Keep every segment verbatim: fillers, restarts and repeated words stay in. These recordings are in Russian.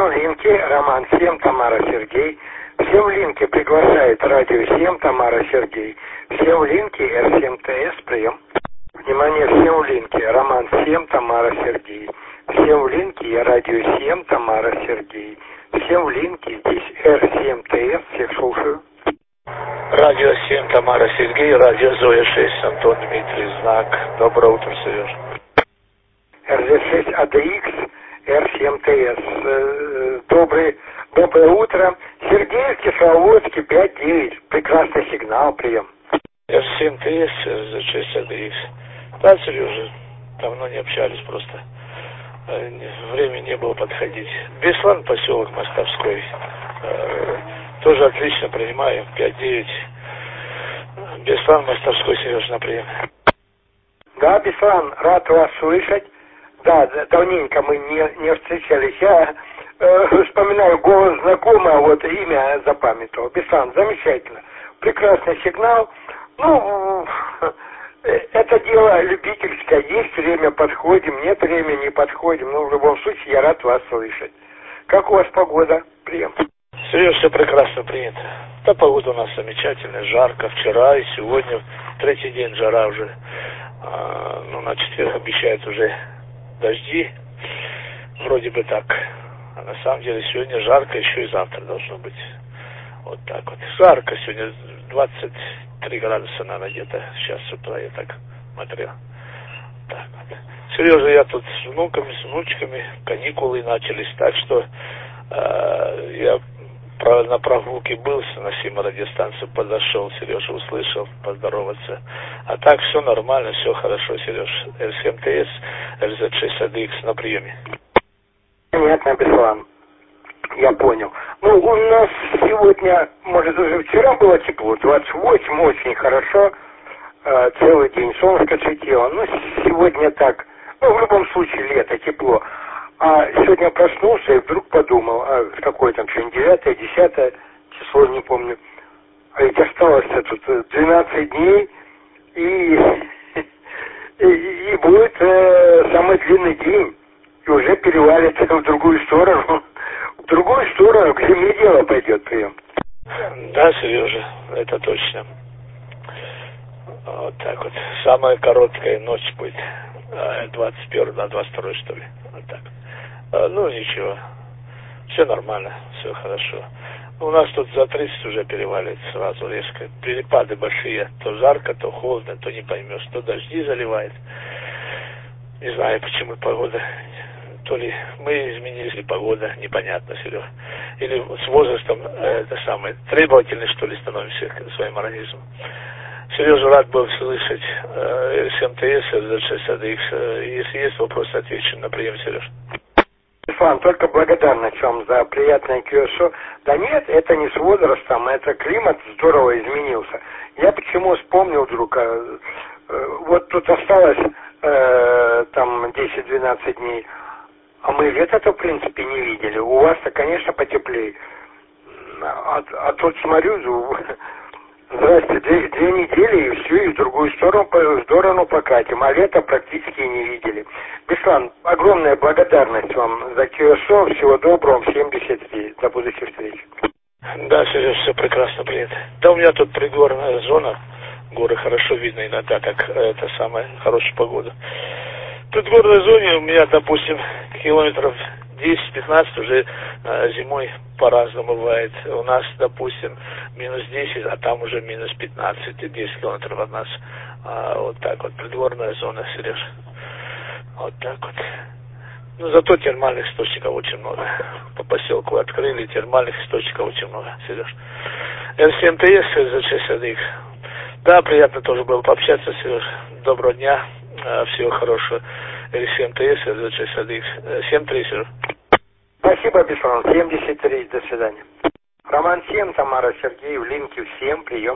Всем в линке Роман семь, Тамара Сергей. Всем в линке приглашает радио семь, Тамара Сергей. Всем в линке эр семь тэ эс, прием. Внимание, всем в линке Роман семь, Тамара Сергей. Всем в линке радио семь, Тамара Сергей. Всем в линке здесь эр семь тэ эс, всех слушаю. Радио семь, Тамара Сергей, радио Зоя шесть, Антон Дмитрий, знак. Доброе утро, Сереж. эр зэ шесть а дэ икс, эр семь тэ эс. Добрый, доброе утро. Сергей, Кисловодске, пять девять. Прекрасный сигнал, прием. эр семь тэ эс, эр зэ шесть а дэ икс. Да, Сережа, давно не общались просто. Времени не было подходить. Беслан, поселок Мостовской. Тоже отлично принимаю. пять девять. Беслан, Мостовской, Сереж, на прием. Да, Беслан, рад вас слышать. Да, давненько мы не, не встречались. Я э, вспоминаю голос знакомый, а вот имя запамятовал. Беслан, замечательно. Прекрасный сигнал. Ну, это дело любительское. Есть время, подходим. Нет времени, не подходим. Но в любом случае я рад вас слышать. Как у вас погода? Прием. Сереж, все прекрасно принято. Да, погода у нас замечательная, жарко. Вчера и сегодня, третий день жара уже. А, ну, на четверг обещают уже дожди. Вроде бы так. А на самом деле сегодня жарко, еще и завтра должно быть. Вот так вот. Жарко сегодня, двадцать три градуса, наверное, где-то сейчас с утра я так смотрел. Так вот. Сережа, я тут с внуками, с внучками, каникулы начались, так что э, я на прогулке был, на Сима радиостанцию подошел, Сережа услышал, поздороваться. А так все нормально, все хорошо, Сереж. эр семь тэ эс, эр зэ шесть а дэ икс на приеме. Понятно, Беслан. Я понял. Ну, у нас сегодня, может, уже вчера было тепло, двадцать восемь, очень хорошо. Э, целый день солнышко светило. Ну, сегодня так. Ну, в любом случае, лето, тепло. А сегодня проснулся и вдруг подумал, а какое там сегодня, девятое, десятое число, не помню. А ведь осталось тут двенадцать дней, и, и, и будет э, самый длинный день. И уже перевалится в другую сторону. В другую сторону, к зиме дело пойдет, прием. Да, Сережа, это точно. Вот так вот. Самая короткая ночь будет. двадцать первое на двадцать второе, что ли. Вот так. Ну, ничего. Все нормально, все хорошо. У нас тут за тридцать уже переваливает сразу резко. Перепады большие. То жарко, то холодно, то не поймешь. То дожди заливает. Не знаю, почему погода. То ли мы изменились, или погода, непонятно, Серега. Или с возрастом э, это самое, требовательны, что ли, становимся к своим организмам. Сережа, рад был слышать э, эр семь тэ эс, эр зэ шесть а дэ икс. Э, если есть вопросы, отвечу на прием, Сереж. Руслан, только благодарность вам за приятное кью эс о. Да нет, это не с возрастом, это климат здорово изменился. Я почему вспомнил вдруг, э, э, вот тут осталось э, там десять-двенадцать дней, а мы лето-то в принципе не видели. У вас-то, конечно, потеплее. А, а тут смотрю, здрасте, две, две недели и все, и в другую сторону, в сторону покатим, а лето практически не видели. Беслан, огромная благодарность вам за кью эс о, всего доброго, в семьдесят три, до будущих встреч. Да, Сереж, все прекрасно принято. Да, у меня тут пригорная зона, горы хорошо видно иногда, как это самая хорошая погода. В предгорной зоне у меня, допустим, километров десять-пятнадцать уже э, зимой по-разному бывает. У нас, допустим, минус десять, а там уже минус пятнадцать, и десять километров от нас. А, вот так вот, предгорная зона, Сереж. Вот так вот. Ну, зато термальных источников очень много. По поселку открыли, термальных источников очень много, Сереж. эр семь тэ эс, эр зэ шесть а дэ икс. Да, приятно тоже было пообщаться, Сереж. Доброго дня. Всего хорошего. эр семь тэ эс, эр зэ шесть а дэ икс. семь три, Сереж. Спасибо, Беслан. семьдесят три. До свидания. Роман семь, Тамара Сергей, в линке всем. Прием.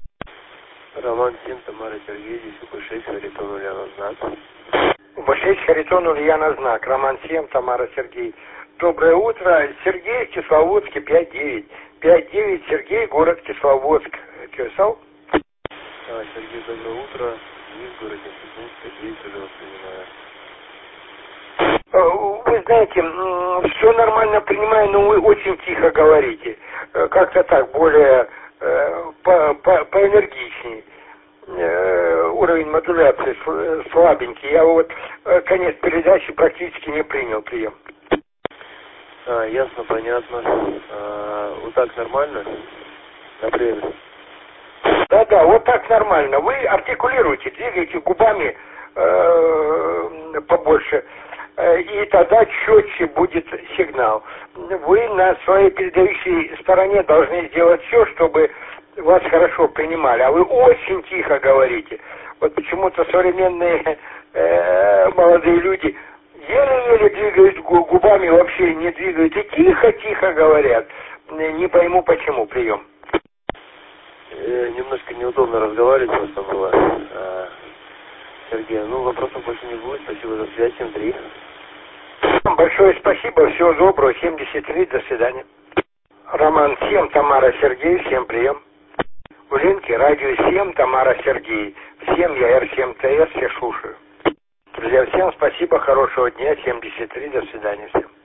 Роман семь, Тамара Сергей, здесь у бэ шесть, Харитон Ульяна знак. у бэ шесть, Харитон Ульяна знак. Роман семь, Тамара Сергей. Доброе утро. Сергей, Кисловодске, пять девять. пять девять, Сергей, город Кисловодск. кью эс о? А, Сергей, доброе утро. Денис, город Институт, пять девять, уже вас принимаю. Вы знаете, все нормально принимаю, но вы очень тихо говорите. Как-то так, более по, по, поэнергичнее. Уровень модуляции слабенький. Я вот конец передачи практически не принял прием. А, ясно, понятно. А, вот так нормально? Например. Да-да, вот так нормально. Вы артикулируете, двигаете губами э, побольше, э, и тогда четче будет сигнал. Вы на своей передающей стороне должны сделать все, чтобы вас хорошо принимали, а вы очень тихо говорите. Вот почему-то современные э, молодые люди еле-еле двигают губами, вообще не двигают, и тихо-тихо говорят. Не пойму, почему. Прием. Э, немножко неудобно разговаривать просто было. А, Сергей, ну вопросов больше не будет. Спасибо за связь. семь три. Большое спасибо. Всего доброго. семьдесят три. До свидания. Роман семь, Тамара, Сергей. Всем прием. В линке радио семь, Тамара, Сергей. Всем я эр семь тэ эс, все слушаю. Друзья, всем спасибо. Хорошего дня. семьдесят три. До свидания всем.